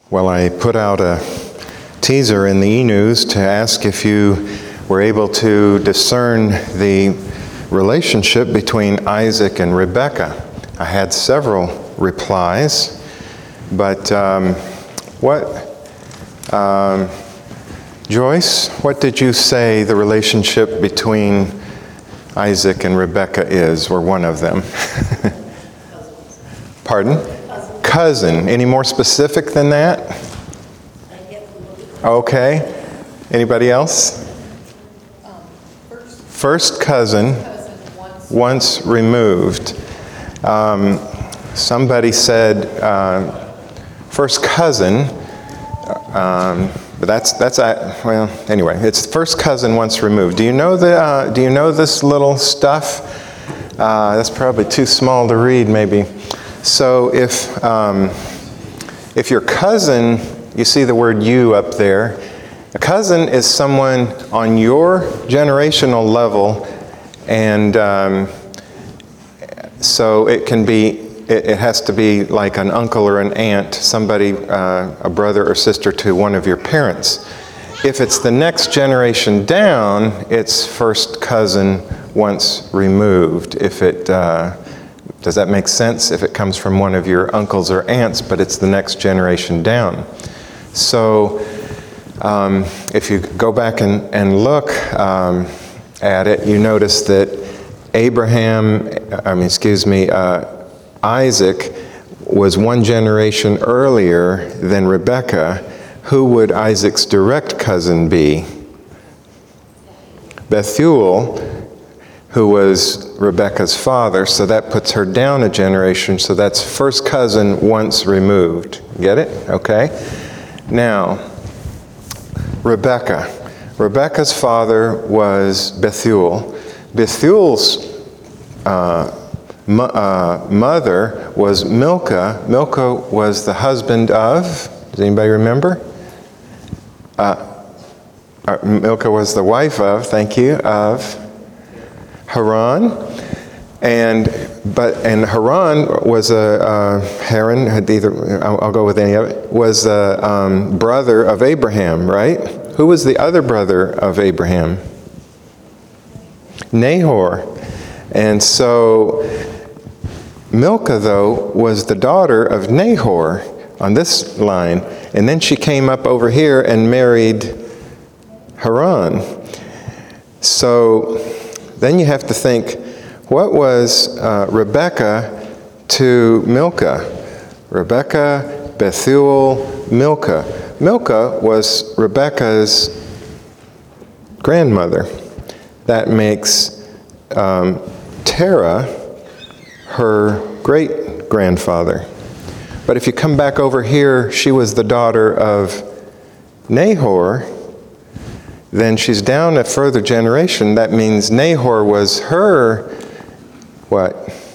Well, I put out a teaser in the e-news to ask if you were able to discern the relationship between Isaac and Rebekah. I had several replies, but Joyce, what did you say the relationship between Isaac and Rebekah is, or one of them? Pardon? Cousin. Any more specific than that? Okay. Anybody else? First cousin, once removed. Somebody said first cousin, but that's well. Anyway, it's first cousin once removed. Do you know this little stuff? That's probably too small to read, maybe. So if your cousin, you see the word "you" up there. A cousin is someone on your generational level, and so it can be. It has to be like an uncle or an aunt, somebody, a brother or sister to one of your parents. If it's the next generation down, it's first cousin once removed. If it does that make sense? If it comes from one of your uncles or aunts, but it's the next generation down. So if you go back and look at it, you notice that Isaac was one generation earlier than Rebekah. Who would Isaac's direct cousin be? Bethuel, who was Rebekah's father, so that puts her down a generation, so that's first cousin once removed. Get it? Okay. Now, Rebekah's father was Bethuel. Bethuel's mother was Milcah. Milcah was the husband of, does anybody remember? Milcah was the wife of, thank you, of Haran. And Haran was Haran, I'll go with any of it, was a brother of Abraham, right? Who was the other brother of Abraham? Nahor. And so Milcah, though, was the daughter of Nahor on this line, and then she came up over here and married Haran. So then you have to think, what was Rebekah to Milcah? Rebekah, Bethuel, Milcah. Milcah was Rebekah's grandmother. That makes Terah her great-grandfather. But if you come back over here, she was the daughter of Nahor, then she's down a further generation. That means Nahor was her, what?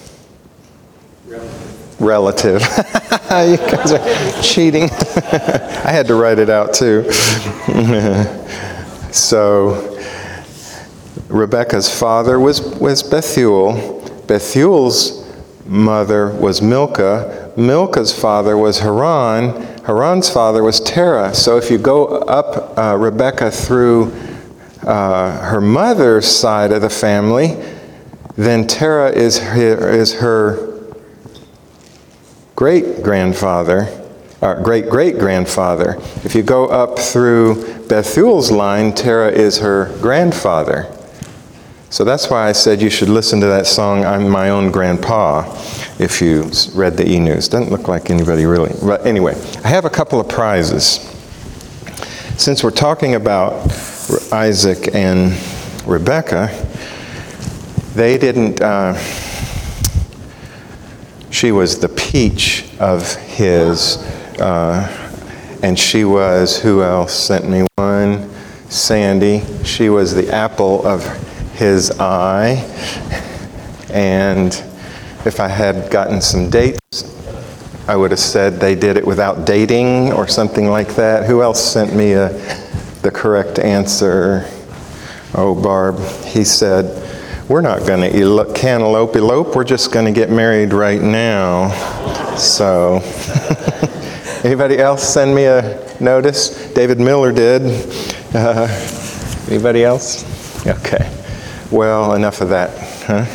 Relative. You guys are cheating. I had to write it out too. So Rebekah's father was Bethuel. Bethuel's mother was Milcah. Milcah's father was Haran. Haran's father was Terah. So if you go up Rebekah through her mother's side of the family, then Terah is her great-grandfather, great-great-grandfather. If you go up through Bethuel's line, Terah is her grandfather. So that's why I said you should listen to that song, "I'm My Own Grandpa," if you read the e-news. Doesn't look like anybody really. But anyway, I have a couple of prizes. Since we're talking about Isaac and Rebekah, they didn't, she was the peach of his, and she was, who else sent me one? Sandy. She was the apple of his eye. And if I had gotten some dates, I would have said they did it without dating or something like that. Who else sent me the correct answer? Oh, Barb. He said, we're not going to cantaloupe elope. We're just going to get married right now. So Anybody else send me a notice? David Miller did. Anybody else? Okay. Well, enough of that, huh?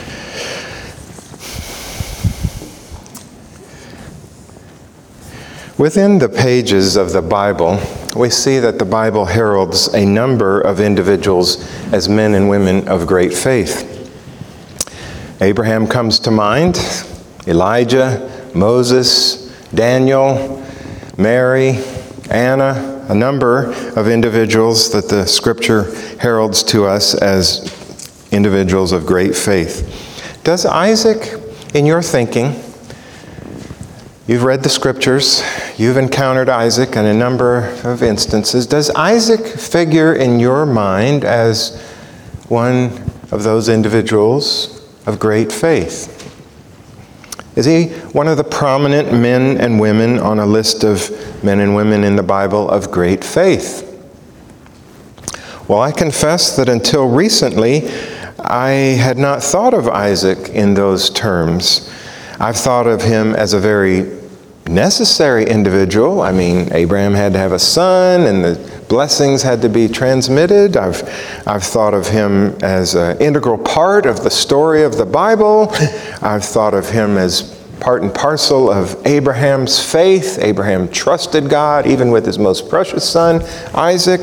Within the pages of the Bible, we see that the Bible heralds a number of individuals as men and women of great faith. Abraham comes to mind, Elijah, Moses, Daniel, Mary, Anna, a number of individuals that the Scripture heralds to us as individuals of great faith. Does Isaac, in your thinking, you've read the Scriptures, you've encountered Isaac in a number of instances, does Isaac figure in your mind as one of those individuals of great faith? Is he one of the prominent men and women on a list of men and women in the Bible of great faith? Well, I confess that until recently, I had not thought of Isaac in those terms. I've thought of him as a very necessary individual. I mean, Abraham had to have a son, and the blessings had to be transmitted. I've thought of him as an integral part of the story of the Bible. I've thought of him as part and parcel of Abraham's faith. Abraham trusted God, even with his most precious son, Isaac.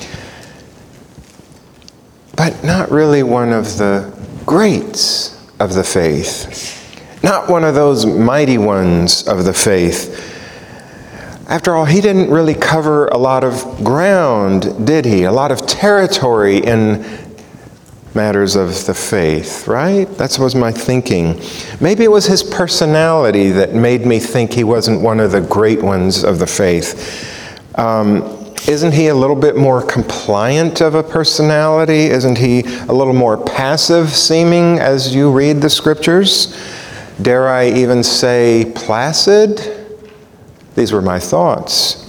But not really one of the greats of the faith. Not one of those mighty ones of the faith. After all, he didn't really cover a lot of ground, did he? A lot of territory in matters of the faith, right? That was my thinking. Maybe it was his personality that made me think he wasn't one of the great ones of the faith. Isn't he a little bit more compliant of a personality? Isn't he a little more passive seeming as you read the Scriptures? Dare I even say placid? These were my thoughts.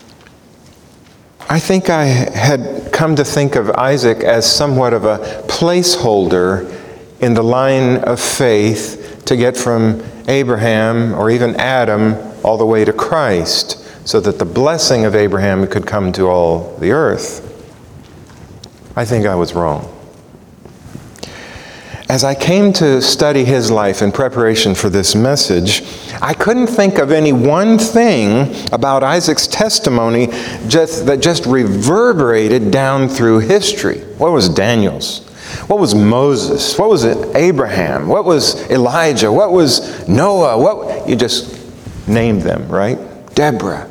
I think I had come to think of Isaac as somewhat of a placeholder in the line of faith to get from Abraham or even Adam all the way to Christ, so that the blessing of Abraham could come to all the earth. I think I was wrong. As I came to study his life in preparation for this message, I couldn't think of any one thing about Isaac's testimony that just reverberated down through history. What was Daniel's? What was Moses? What was Abraham? What was Elijah? What was Noah? You just named them, right? Deborah.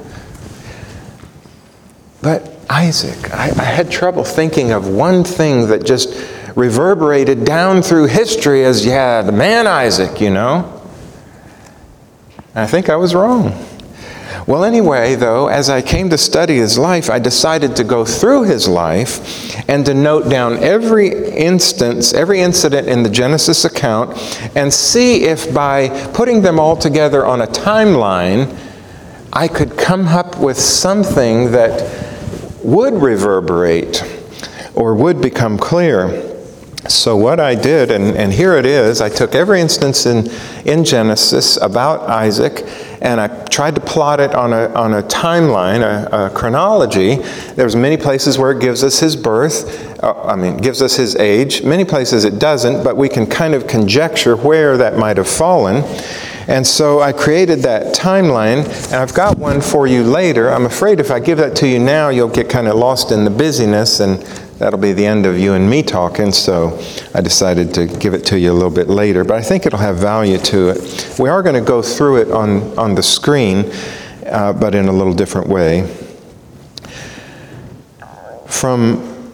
But Isaac, I had trouble thinking of one thing that just reverberated down through history as, the man Isaac, you know. I think I was wrong. Well, anyway, though, as I came to study his life, I decided to go through his life and to note down every incident in the Genesis account and see if by putting them all together on a timeline, I could come up with something that would reverberate or would become clear. So what I did, and here it is, I took every instance in Genesis about Isaac, and I tried to plot it on a timeline, a chronology. There's many places where it gives us his birth, gives us his age. Many places it doesn't, but we can kind of conjecture where that might have fallen. And so I created that timeline, and I've got one for you later. I'm afraid if I give that to you now, you'll get kind of lost in the busyness, and that'll be the end of you and me talking, so I decided to give it to you a little bit later. But I think it'll have value to it. We are going to go through it on the screen, but in a little different way. From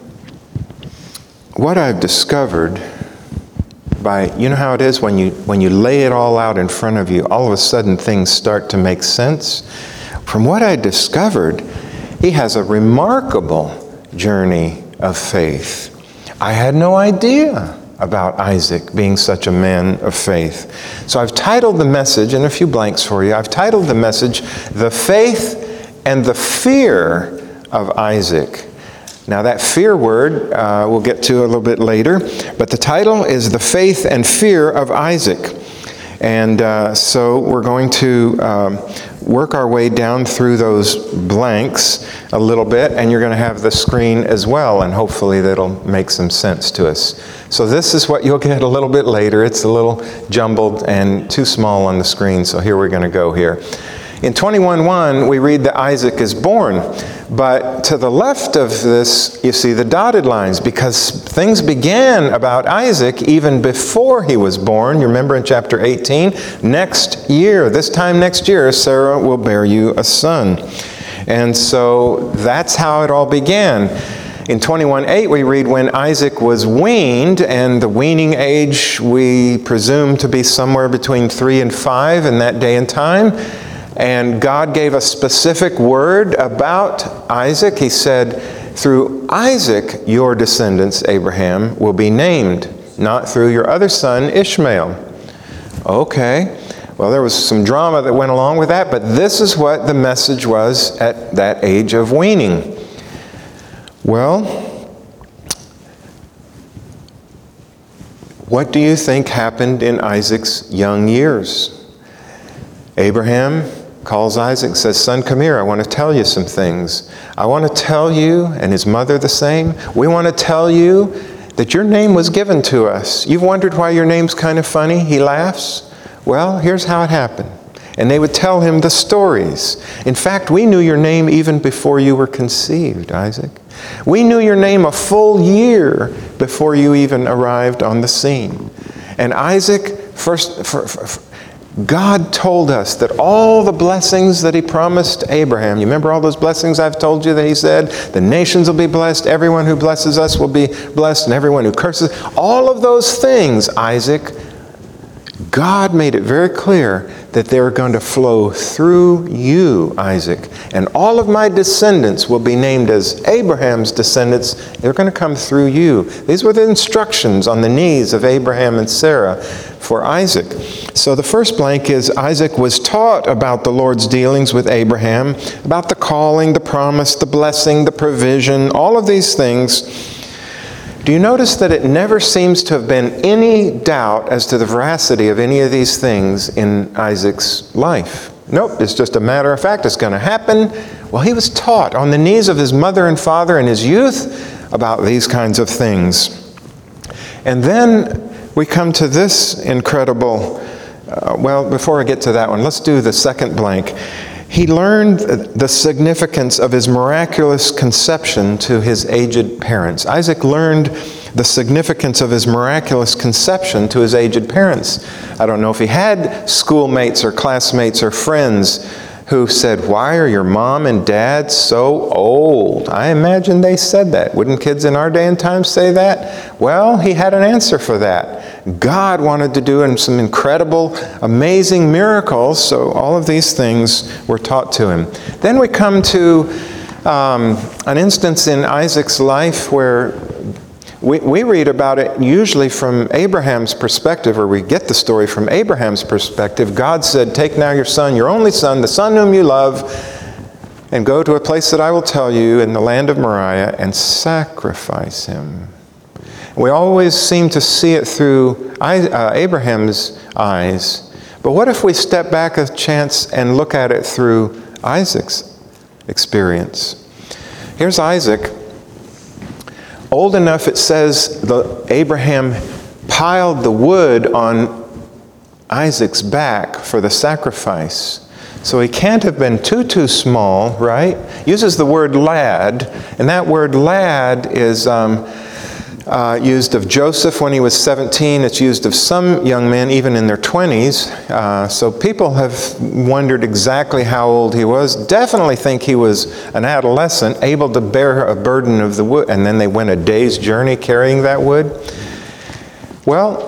what I've discovered, you know how it is when you lay it all out in front of you, all of a sudden things start to make sense? From what I discovered, he has a remarkable journey of faith. I had no idea about Isaac being such a man of faith. So I've titled the message, and a few blanks for you, I've titled the message, The Faith and the Fear of Isaac. Now that fear word we'll get to a little bit later, but the title is The Faith and Fear of Isaac. And so we're going to work our way down through those blanks a little bit, and you're going to have the screen as well, and hopefully that'll make some sense to us. So this is what you'll get a little bit later. It's a little jumbled and too small on the screen, so here we're going to go here. In 21:1, we read that Isaac is born. But to the left of this, you see the dotted lines, because things began about Isaac even before he was born. You remember in chapter 18, next year, this time next year, Sarah will bear you a son. And so that's how it all began. In 21:8, we read when Isaac was weaned, and the weaning age we presume to be somewhere between 3 and 5 in that day and time. And God gave a specific word about Isaac. He said, through Isaac, your descendants, Abraham, will be named, not through your other son, Ishmael. Okay, well, there was some drama that went along with that, but this is what the message was at that age of weaning. Well, what do you think happened in Isaac's young years? Abraham calls Isaac, says, son, come here, I want to tell you some things. I want to tell you, and his mother the same, we want to tell you that your name was given to us. You've wondered why your name's kind of funny? He laughs. Well, here's how it happened. And they would tell him the stories. In fact, we knew your name even before you were conceived, Isaac. We knew your name a full year before you even arrived on the scene. And Isaac, God told us that all the blessings that he promised Abraham, you remember all those blessings I've told you that he said? The nations will be blessed, everyone who blesses us will be blessed, and everyone who curses. All of those things, Isaac, God made it very clear that they were going to flow through you, Isaac. And all of my descendants will be named as Abraham's descendants. They're going to come through you. These were the instructions on the knees of Abraham and Sarah for Isaac. So the first blank is Isaac was taught about the Lord's dealings with Abraham, about the calling, the promise, the blessing, the provision, all of these things. Do you notice that it never seems to have been any doubt as to the veracity of any of these things in Isaac's life? Nope, it's just a matter of fact. It's going to happen. Well, he was taught on the knees of his mother and father in his youth about these kinds of things. And then we come to this incredible, well, before I get to that one, let's do the second blank. He learned the significance of his miraculous conception to his aged parents. Isaac learned the significance of his miraculous conception to his aged parents. I don't know if he had schoolmates or classmates or friends who said, why are your mom and dad so old? I imagine they said that. Wouldn't kids in our day and time say that? Well, he had an answer for that. God wanted to do some incredible, amazing miracles, so all of these things were taught to him. Then we come to an instance in Isaac's life where we read about it usually from Abraham's perspective, or we get the story from Abraham's perspective. God said, take now your son, your only son, the son whom you love, and go to a place that I will tell you in the land of Moriah and sacrifice him. We always seem to see it through Abraham's eyes. But what if we step back a chance and look at it through Isaac's experience? Here's Isaac. Old enough, it says, Abraham piled the wood on Isaac's back for the sacrifice. So he can't have been too small, right? Uses the word lad, and that word lad is used of Joseph when he was 17. It's used of some young men even in their 20s. So people have wondered exactly how old he was. Definitely think he was an adolescent, able to bear a burden of the wood. And then they went a day's journey carrying that wood. Well,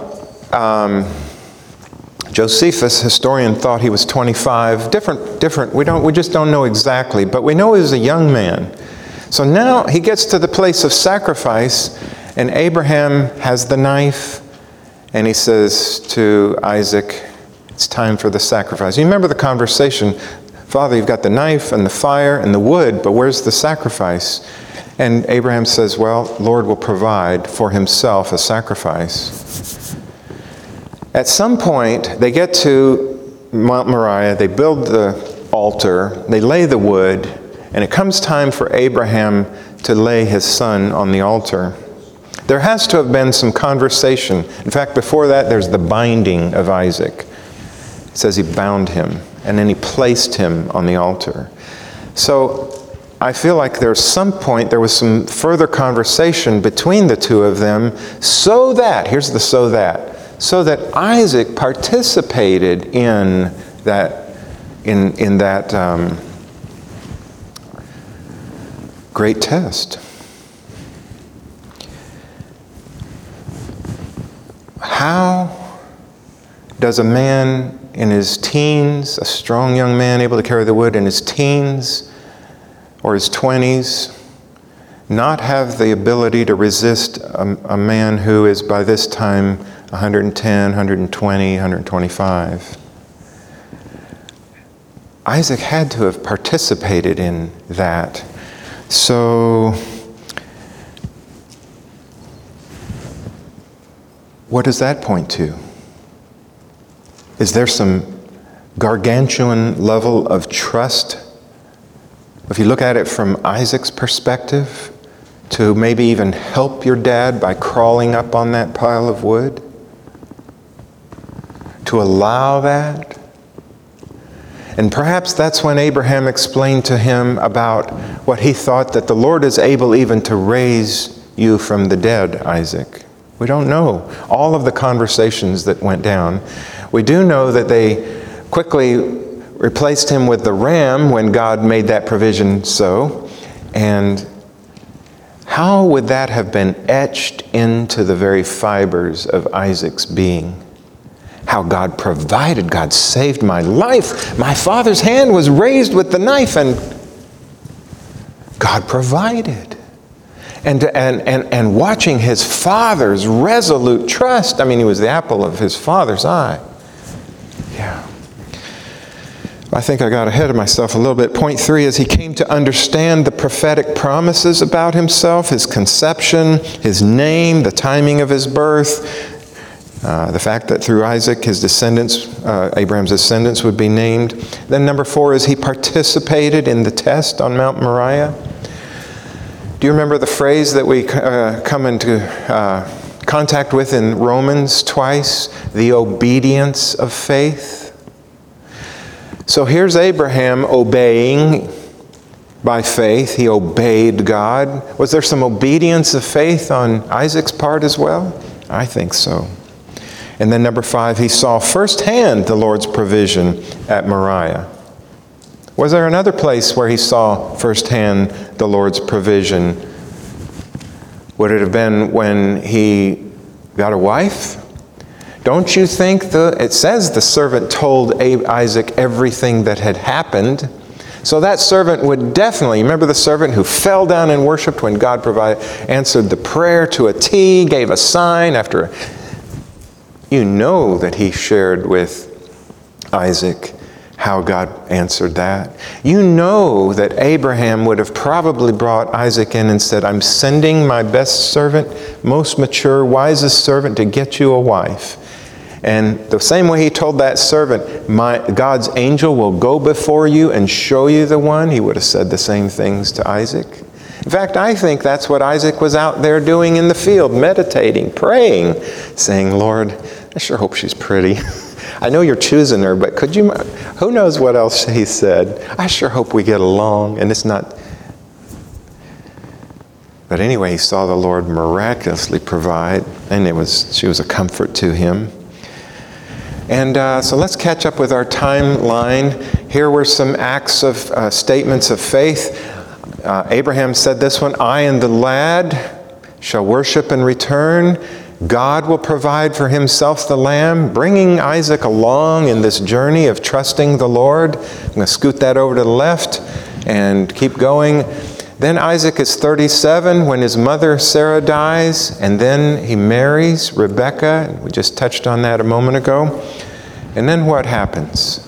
Josephus, historian, thought he was 25. Different. We just don't know exactly, but we know he was a young man. So now he gets to the place of sacrifice, and Abraham has the knife, and he says to Isaac, it's time for the sacrifice. You remember the conversation, Father, you've got the knife and the fire and the wood, but where's the sacrifice? And Abraham says, well, Lord will provide for himself a sacrifice. At some point, they get to Mount Moriah, they build the altar. They lay the wood, and it comes time for Abraham to lay his son on the altar. There has to have been some conversation. In fact, before that, there's the binding of Isaac. It says he bound him, and then he placed him on the altar. So I feel like there was some further conversation between the two of them so that Isaac participated in that great test. How does a man in his teens, a strong young man able to carry the wood in his teens or his 20s, not have the ability to resist a man who is by this time 110, 120, 125? Isaac had to have participated in that. So, what does that point to? Is there some gargantuan level of trust? If you look at it from Isaac's perspective, to maybe even help your dad by crawling up on that pile of wood? To allow that? And perhaps that's when Abraham explained to him about what he thought, that the Lord is able even to raise you from the dead, Isaac. We don't know all of the conversations that went down. We do know that they quickly replaced him with the ram when God made that provision so. And how would that have been etched into the very fibers of Isaac's being? How God provided, God saved my life. My father's hand was raised with the knife, and God provided. And watching his father's resolute trust. I mean, he was the apple of his father's eye. Yeah. I think I got ahead of myself a little bit. Point 3 is he came to understand the prophetic promises about himself, his conception, his name, the timing of his birth, the fact that through Isaac, his descendants, Abraham's descendants would be named. Then number 4 is he participated in the test on Mount Moriah. Do you remember the phrase that we come into contact with in Romans twice? The obedience of faith. So here's Abraham obeying by faith. He obeyed God. Was there some obedience of faith on Isaac's part as well? I think so. And then number 5, he saw firsthand the Lord's provision at Moriah. Was there another place where he saw firsthand the Lord's provision? Would it have been when he got a wife? Don't you think it says the servant told Isaac everything that had happened? So that servant would definitely, remember the servant who fell down and worshiped when God answered the prayer to a T, gave a sign after, you know that he shared with Isaac how God answered that. You know that Abraham would have probably brought Isaac in and said, I'm sending my best servant, most mature, wisest servant to get you a wife. And the same way he told that servant, God's angel will go before you and show you the one, he would have said the same things to Isaac. In fact, I think that's what Isaac was out there doing in the field, meditating, praying, saying, Lord, I sure hope she's pretty. I know you're choosing her, but who knows what else he said? I sure hope we get along, and it's not. But anyway, he saw the Lord miraculously provide, and she was a comfort to him. And so let's catch up with our timeline. Here were some acts of statements of faith. Abraham said this one, I and the lad shall worship and return. God will provide for himself the lamb, bringing Isaac along in this journey of trusting the Lord. I'm going to scoot that over to the left and keep going. Then Isaac is 37 when his mother Sarah dies, and then he marries Rebekah. We just touched on that a moment ago. And then what happens?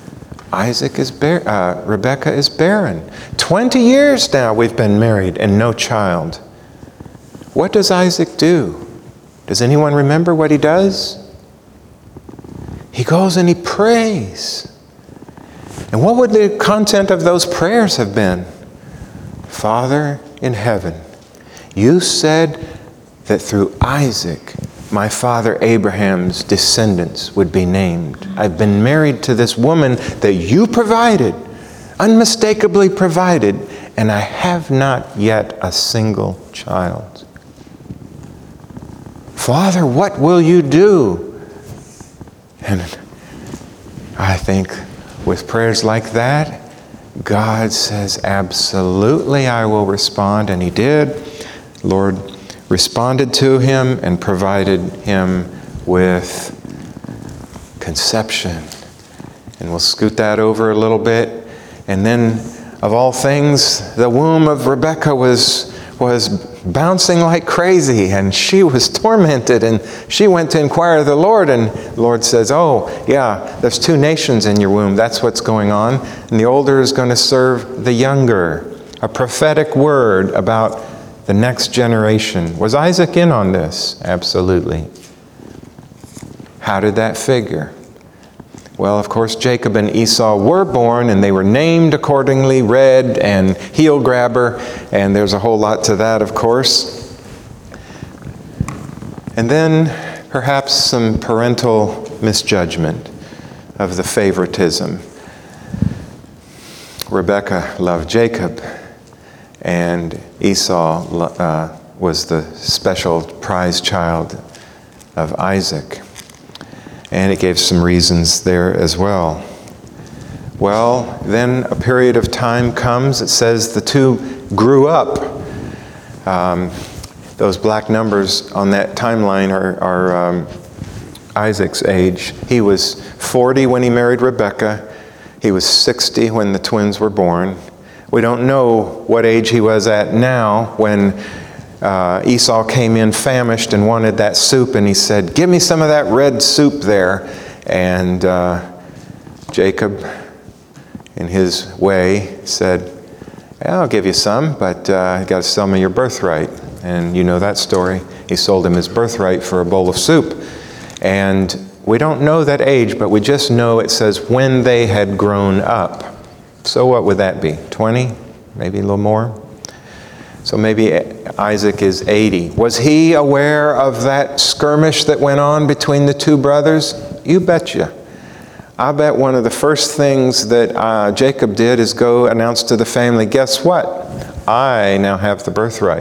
Rebekah is barren. 20 years now we've been married and no child. What does Isaac do? Does anyone remember what he does? He goes and he prays. And what would the content of those prayers have been? Father in heaven, you said that through Isaac, my father Abraham's descendants would be named. I've been married to this woman that you provided, unmistakably provided, and I have not yet a single child. Father, what will you do? And I think with prayers like that, God says, absolutely, I will respond. And he did. Lord responded to him and provided him with conception. And we'll scoot that over a little bit. And then, of all things, the womb of Rebekah was bouncing like crazy, and she was tormented, and she went to inquire of the Lord, and the Lord says, oh, yeah, there's 2 nations in your womb. That's what's going on. And the older is going to serve the younger. A prophetic word about the next generation. Was Isaac in on this? Absolutely. How did that figure? Well, of course, Jacob and Esau were born, and they were named accordingly, Red and Heel Grabber, and there's a whole lot to that, of course. And then perhaps some parental misjudgment of the favoritism. Rebekah loved Jacob, and Esau was the special prize child of Isaac. And it gave some reasons there as well. Well, then a period of time comes. It says the 2 grew up. Those black numbers on that timeline are Isaac's age. He was 40 when he married Rebekah. He was 60 when the twins were born. We don't know what age he was at now when Esau came in famished and wanted that soup, and he said, give me some of that red soup there. And Jacob, in his way, said, yeah, I'll give you some, but you got to sell me your birthright. And you know that story. He sold him his birthright for a bowl of soup. And we don't know that age, but we just know it says when they had grown up. So what would that be? 20? Maybe a little more? So maybe Isaac is 80. Was he aware of that skirmish that went on between the 2 brothers? You betcha. I bet one of the first things that Jacob did is go announce to the family, guess what? I now have the birthright.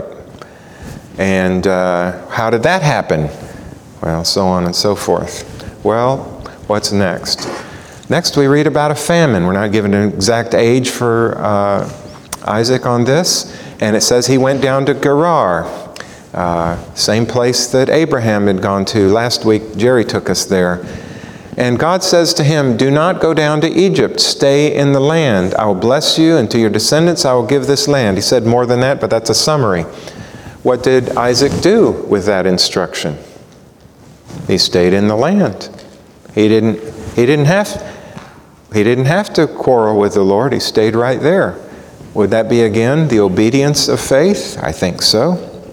And how did that happen? Well, so on and so forth. Well, what's next? Next we read about a famine. We're not given an exact age for Isaac on this. And it says he went down to Gerar, same place that Abraham had gone to. Last week, Jerry took us there. And God says to him, do not go down to Egypt. Stay in the land. I will bless you, and to your descendants I will give this land. He said more than that, but that's a summary. What did Isaac do with that instruction? He stayed in the land. He didn't have to quarrel with the Lord. He stayed right there. Would that be, again, the obedience of faith? I think so.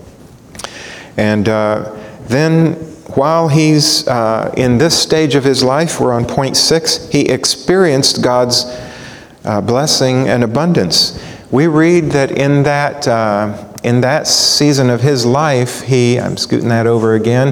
And then while he's in this stage of his life, we're on point 6, he experienced God's blessing and abundance. We read that in that season of his life, I'm scooting that over again,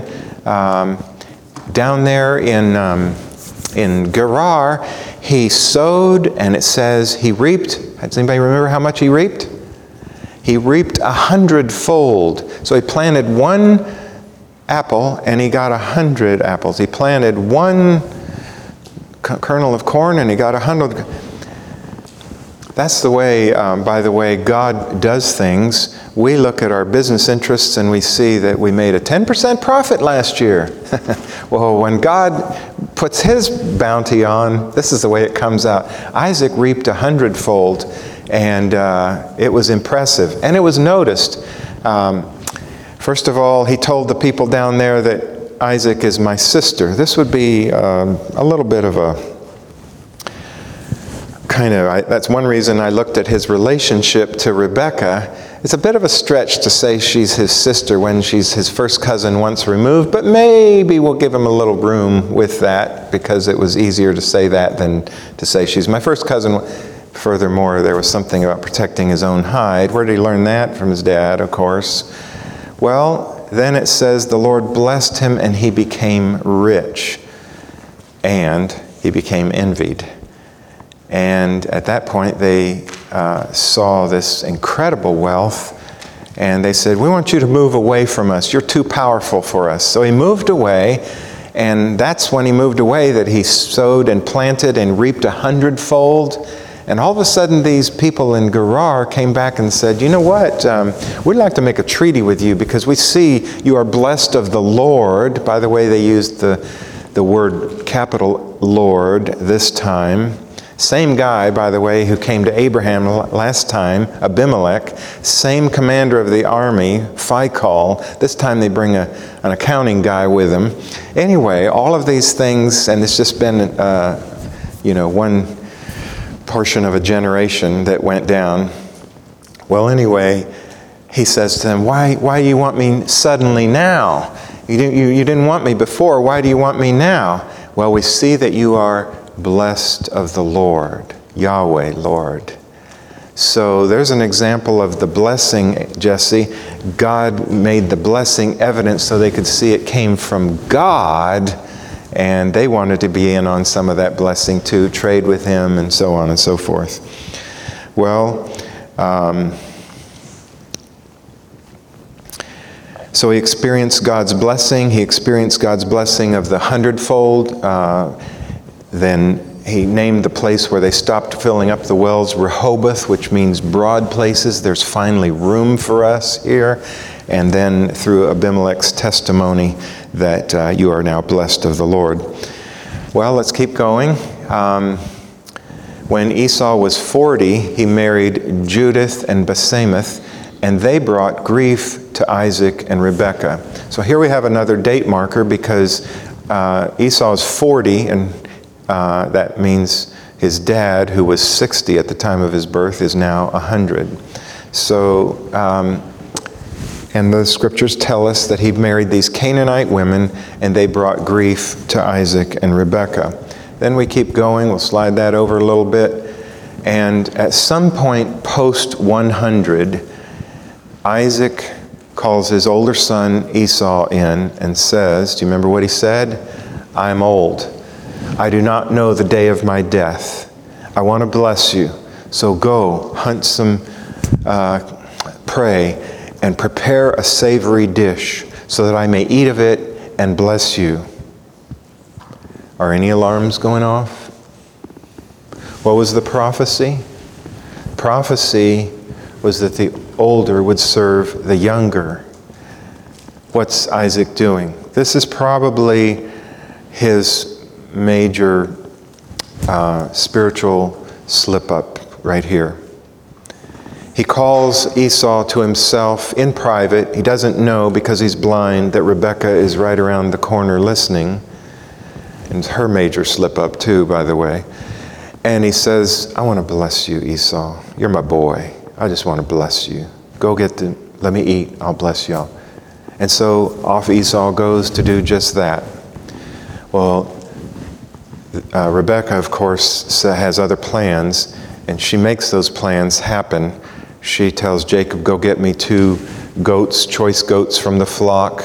down there in Gerar, he sowed, and it says he reaped. Does anybody remember how much he reaped? He reaped 100-fold. So he planted 1 apple, and he got 100 apples. He planted 1 kernel of corn, and he got 100. That's the way, by the way, God does things. We look at our business interests and we see that we made a 10% profit last year. Well, when God puts his bounty on, this is the way it comes out. Isaac reaped 100-fold, and it was impressive. And it was noticed. First of all, he told the people down there that Isaac is my sister. This would be a little bit of a that's one reason I looked at his relationship to Rebekah. It's a bit of a stretch to say she's his sister when she's his first cousin once removed, but maybe we'll give him a little room with that, because it was easier to say that than to say she's my first cousin. Furthermore, there was something about protecting his own hide. Where did he learn that? From his dad, of course. Well, then it says the Lord blessed him and he became rich, and he became envied. And at that point, they saw this incredible wealth, and they said, we want you to move away from us. You're too powerful for us. So he moved away, and that's when he moved away that he sowed and planted and reaped 100-fold. And all of a sudden, these people in Gerar came back and said, you know what, we'd like to make a treaty with you because we see you are blessed of the Lord. By the way, they used the word capital Lord this time. Same guy, by the way, who came to Abraham last time, Abimelech, same commander of the army, Phicol. This time they bring an accounting guy with him. Anyway, all of these things, and it's just been, one portion of a generation that went down. Well, anyway, he says to them, why do you want me suddenly now? You didn't want me before. Why do you want me now? Well, we see that you are blessed of the Lord, Yahweh, Lord. So there's an example of the blessing, Jesse. God made the blessing evident so they could see it came from God, and they wanted to be in on some of that blessing too, trade with him and so on and so forth. Well, so he experienced God's blessing. He experienced God's blessing of the 100-fold. Then he named the place where they stopped filling up the wells Rehoboth, which means broad places. There's finally room for us here. And then through Abimelech's testimony that you are now blessed of the Lord. Well, let's keep going. When Esau was 40, he married Judith and Basemath, and they brought grief to Isaac and Rebekah. So here we have another date marker, because Esau is 40, and that means his dad, who was 60 at the time of his birth, is now 100. So, and the scriptures tell us that he married these Canaanite women, and they brought grief to Isaac and Rebekah. Then we keep going. We'll slide that over a little bit. And at some point post 100, Isaac calls his older son Esau in and says, do you remember what he said? I'm old. I do not know the day of my death. I want to bless you. So go, hunt some prey, and prepare a savory dish so that I may eat of it and bless you. Are any alarms going off? What was the prophecy? Prophecy was that the older would serve the younger. What's Isaac doing? This is probably his major spiritual slip-up right here. He calls Esau to himself in private. He doesn't know, because he's blind, that Rebekah is right around the corner listening. And it's her major slip-up too, by the way. And he says, I want to bless you, Esau. You're my boy. I just want to bless you. Go let me eat. I'll bless y'all. And so off Esau goes to do just that. Well, Rebekah, of course, has other plans, and she makes those plans happen. She tells Jacob, go get me 2 goats, choice goats from the flock,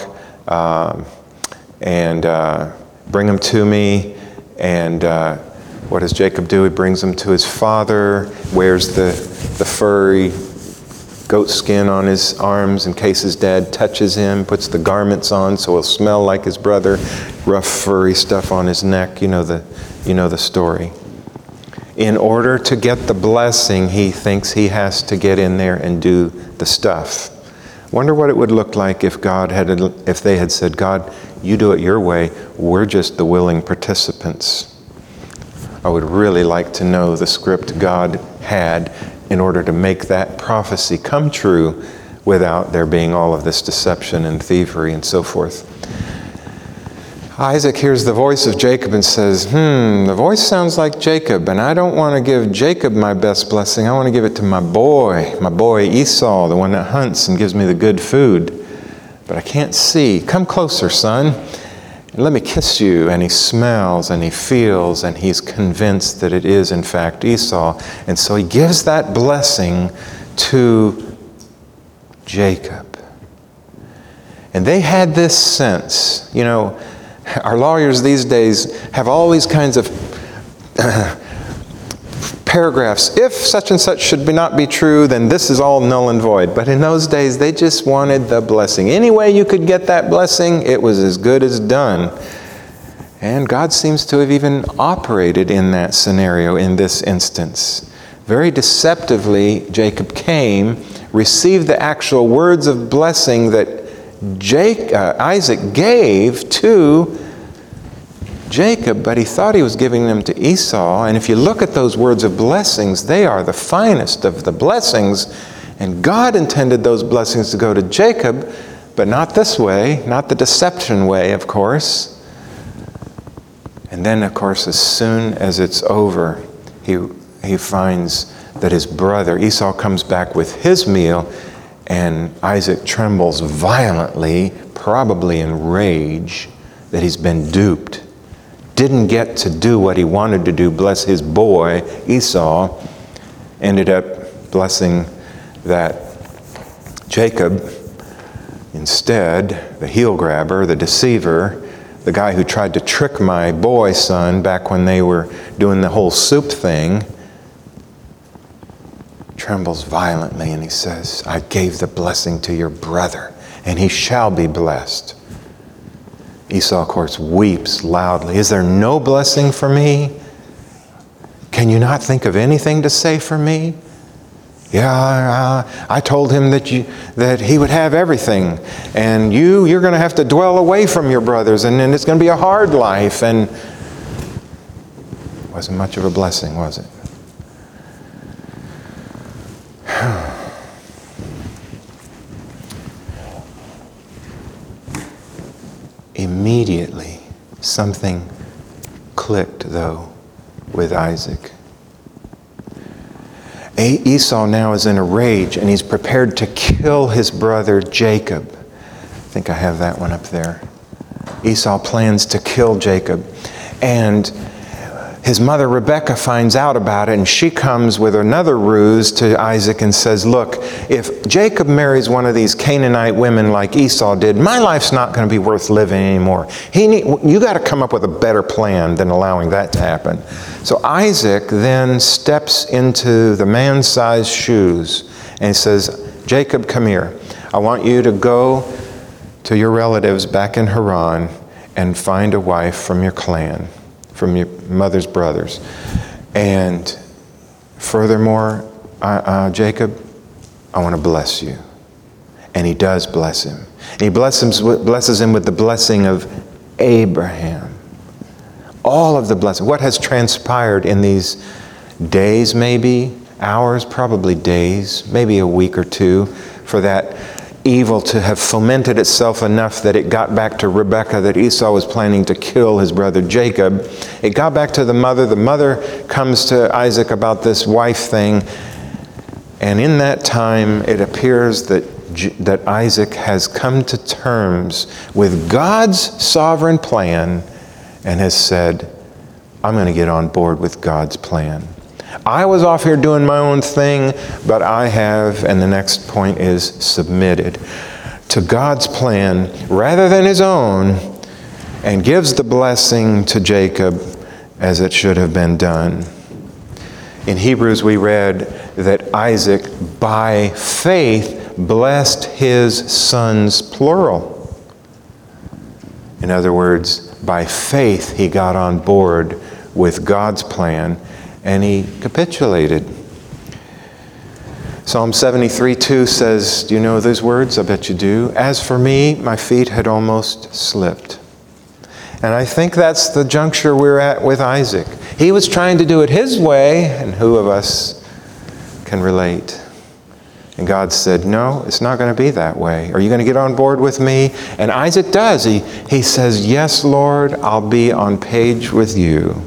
and bring them to me. And what does Jacob do? He brings them to his father, wears the furry goat skin on his arms in case his dad touches him, puts the garments on so he'll smell like his brother, rough furry stuff on his neck. You know the story. In order to get the blessing, he thinks he has to get in there and do the stuff. Wonder what it would look like if they had said, God, you do it your way, we're just the willing participants. I would really like to know the script God had in order to make that prophecy come true without there being all of this deception and thievery and so forth. Isaac hears the voice of Jacob and says, the voice sounds like Jacob, and I don't want to give Jacob my best blessing. I want to give it to my boy Esau, the one that hunts and gives me the good food. But I can't see. Come closer, son, and let me kiss you. And he smells and he feels and he's convinced that it is in fact Esau. And so he gives that blessing to Jacob. And they had this sense, our lawyers these days have all these kinds of paragraphs. If such and such should not be true, then this is all null and void. But in those days, they just wanted the blessing. Any way you could get that blessing, it was as good as done. And God seems to have even operated in that scenario in this instance. Very deceptively, Jacob came, received the actual words of blessing that Isaac gave to Jacob, but he thought he was giving them to Esau. And if you look at those words of blessings, they are the finest of the blessings. And God intended those blessings to go to Jacob, but not this way, not the deception way, of course. And then, of course, as soon as it's over, he finds that his brother Esau comes back with his meal, and Isaac trembles violently, probably in rage that he's been duped. Didn't get to do what he wanted to do, bless his boy Esau. Ended up blessing that Jacob instead, the heel grabber, the deceiver, the guy who tried to trick my boy son back when they were doing the whole soup thing, trembles violently and he says, I gave the blessing to your brother, and he shall be blessed. Esau, of course, weeps loudly. Is there no blessing for me? Can you not think of anything to say for me? Yeah, I told him that he would have everything, and you're going to have to dwell away from your brothers, and then it's going to be a hard life. And it wasn't much of a blessing, was it? Immediately, something clicked, though, with Isaac. Esau now is in a rage, and he's prepared to kill his brother Jacob. I think I have that one up there. Esau plans to kill Jacob. And his mother Rebekah finds out about it, and she comes with another ruse to Isaac and says, look, if Jacob marries one of these Canaanite women like Esau did, my life's not going to be worth living anymore. You got to come up with a better plan than allowing that to happen. So Isaac then steps into the man-sized shoes and he says, Jacob, come here. I want you to go to your relatives back in Haran and find a wife from your clan, from your mother's brothers. And furthermore, Jacob, I want to bless you. And he does bless him. And he blesses him with the blessing of Abraham. All of the blessing. What has transpired in these days, maybe hours, probably days, maybe a week or two, for that evil to have fomented itself enough that it got back to Rebekah, that Esau was planning to kill his brother Jacob. It got back to the mother. The mother comes to Isaac about this wife thing. And in that time, it appears that Isaac has come to terms with God's sovereign plan and has said, I'm going to get on board with God's plan. I was off here doing my own thing, but I have, and the next point is, submitted to God's plan rather than his own, and gives the blessing to Jacob as it should have been done. In Hebrews we read that Isaac, by faith, blessed his sons, plural. In other words, by faith he got on board with God's plan, and he capitulated. Psalm 73:2 says, do you know those words? I bet you do. As for me, my feet had almost slipped. And I think that's the juncture we're at with Isaac. He was trying to do it his way, and who of us can relate? And God said, no, it's not going to be that way. Are you going to get on board with me? And Isaac does. He says, yes, Lord, I'll be on page with you.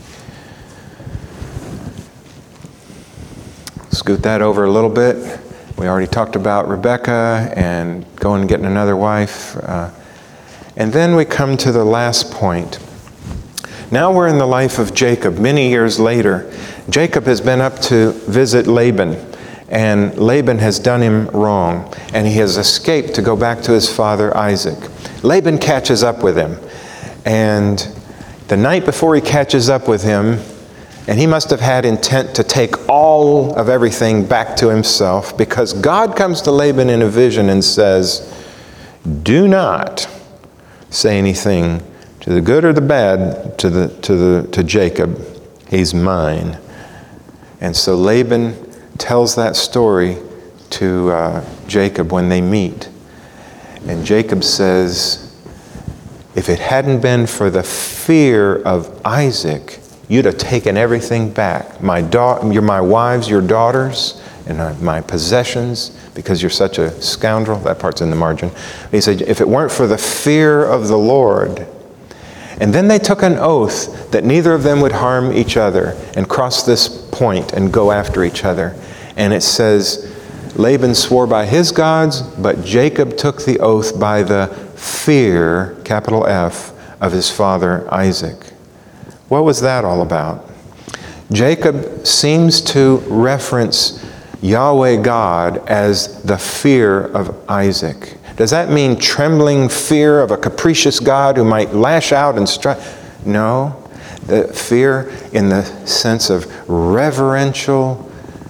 Scoot that over a little bit. We already talked about Rebekah and going and getting another wife. And then we come to the last point. Now we're in the life of Jacob. Many years later, Jacob has been up to visit Laban. And Laban has done him wrong, and he has escaped to go back to his father Isaac. Laban catches up with him, and the night before he catches up with him, and he must have had intent to take all of everything back to himself, because God comes to Laban in a vision and says, do not say anything to the good or the bad to Jacob. He's mine. And so Laban tells that story to Jacob when they meet. And Jacob says, if it hadn't been for the fear of Isaac, you'd have taken everything back. You're my wives, your daughters, and my possessions, because you're such a scoundrel. That part's in the margin. He said, if it weren't for the fear of the Lord. And then they took an oath that neither of them would harm each other and cross this point and go after each other. And it says, Laban swore by his gods, but Jacob took the oath by the fear, capital F, of his father Isaac. What was that all about? Jacob seems to reference Yahweh God as the fear of Isaac. Does that mean trembling fear of a capricious God who might lash out and strike? No. The fear in the sense of reverential,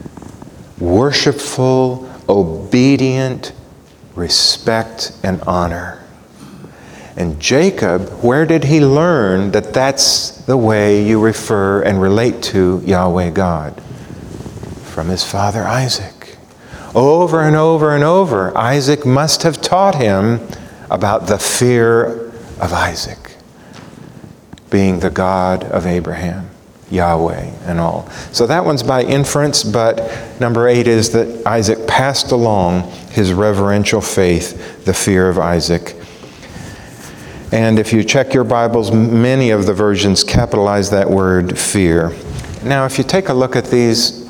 worshipful, obedient respect and honor. And Jacob, where did he learn that that's the way you refer and relate to Yahweh God? From his father Isaac. Over and over and over, Isaac must have taught him about the fear of Isaac, being the God of Abraham, Yahweh, and all. So that one's by inference, but number 8 is that Isaac passed along his reverential faith, the fear of Isaac. And if you check your Bibles, many of the versions capitalize that word fear. Now, if you take a look at these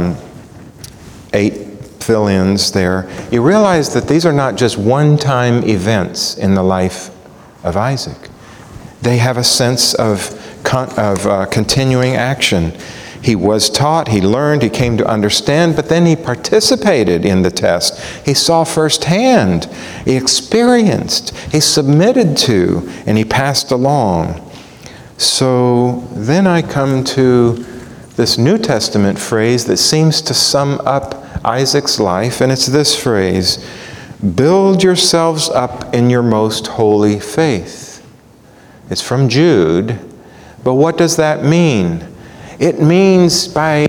8 fill-ins there, you realize that these are not just one-time events in the life of Isaac. They have a sense of continuing action. He was taught, he learned, he came to understand, but then he participated in the test. He saw firsthand, he experienced, he submitted to, and he passed along. So then I come to this New Testament phrase that seems to sum up Isaac's life, and it's this phrase, build yourselves up in your most holy faith. It's from Jude, but what does that mean? It means by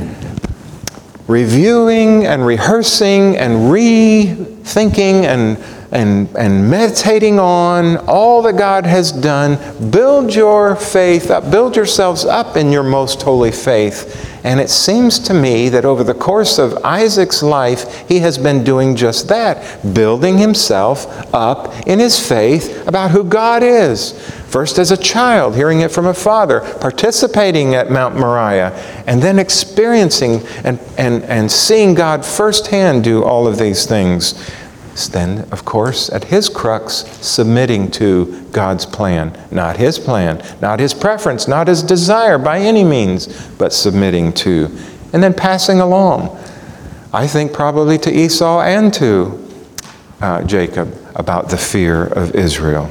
reviewing and rehearsing and rethinking and meditating on all that God has done, build your faith up, build yourselves up in your most holy faith. And it seems to me that over the course of Isaac's life, he has been doing just that, building himself up in his faith about who God is. First as a child, hearing it from a father, participating at Mount Moriah, and then experiencing and seeing God firsthand do all of these things. Then, of course, at his crux, submitting to God's plan. Not his plan, not his preference, not his desire by any means, but submitting to. And then passing along, I think probably to Esau and to Jacob, about the fear of Israel.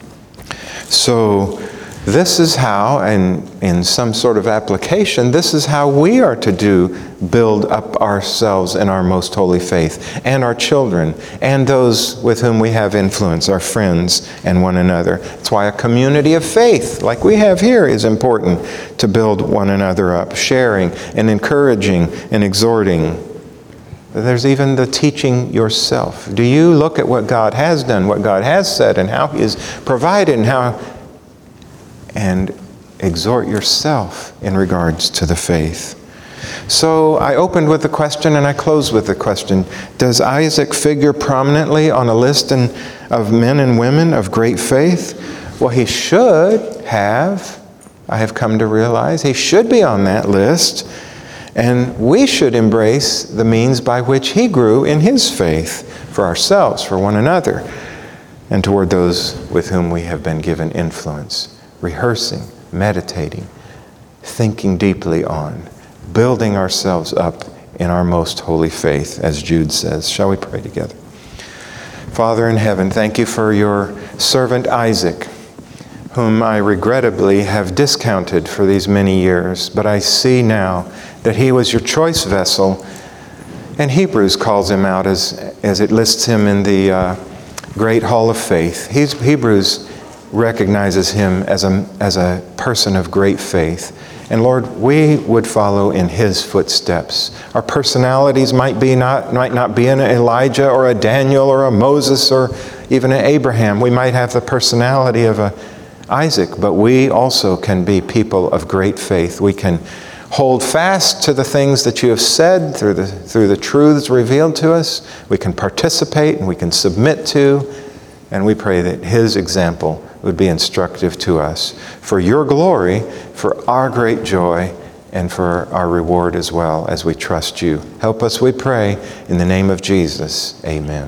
So this is how, and in some sort of application, this is how we are to build up ourselves in our most holy faith, and our children, and those with whom we have influence, our friends and one another. That's why a community of faith, like we have here, is important to build one another up, sharing and encouraging and exhorting. There's even the teaching yourself. Do you look at what God has done, what God has said, and how He has provided, and exhort yourself in regards to the faith? So I opened with the question and I close with the question. Does Isaac figure prominently on a list of men and women of great faith? Well, he should have. I have come to realize he should be on that list. And we should embrace the means by which he grew in his faith for ourselves, for one another, and toward those with whom we have been given influence. Rehearsing, meditating, thinking deeply on, building ourselves up in our most holy faith, as Jude says. Shall we pray together? Father in heaven, thank you for your servant Isaac, whom I regrettably have discounted for these many years, but I see now that he was your choice vessel, and Hebrews calls him out as it lists him in the Great Hall of Faith. Hebrews recognizes him as a person of great faith. And Lord, we would follow in his footsteps. Our personalities might not be an Elijah or a Daniel or a Moses or even an Abraham. We might have the personality of a Isaac, but we also can be people of great faith. We can hold fast to the things that you have said through the truths revealed to us. We can participate and we can submit to, and we pray that his example would be instructive to us for your glory, for our great joy, and for our reward as well as we trust you. Help us, we pray, in the name of Jesus. Amen.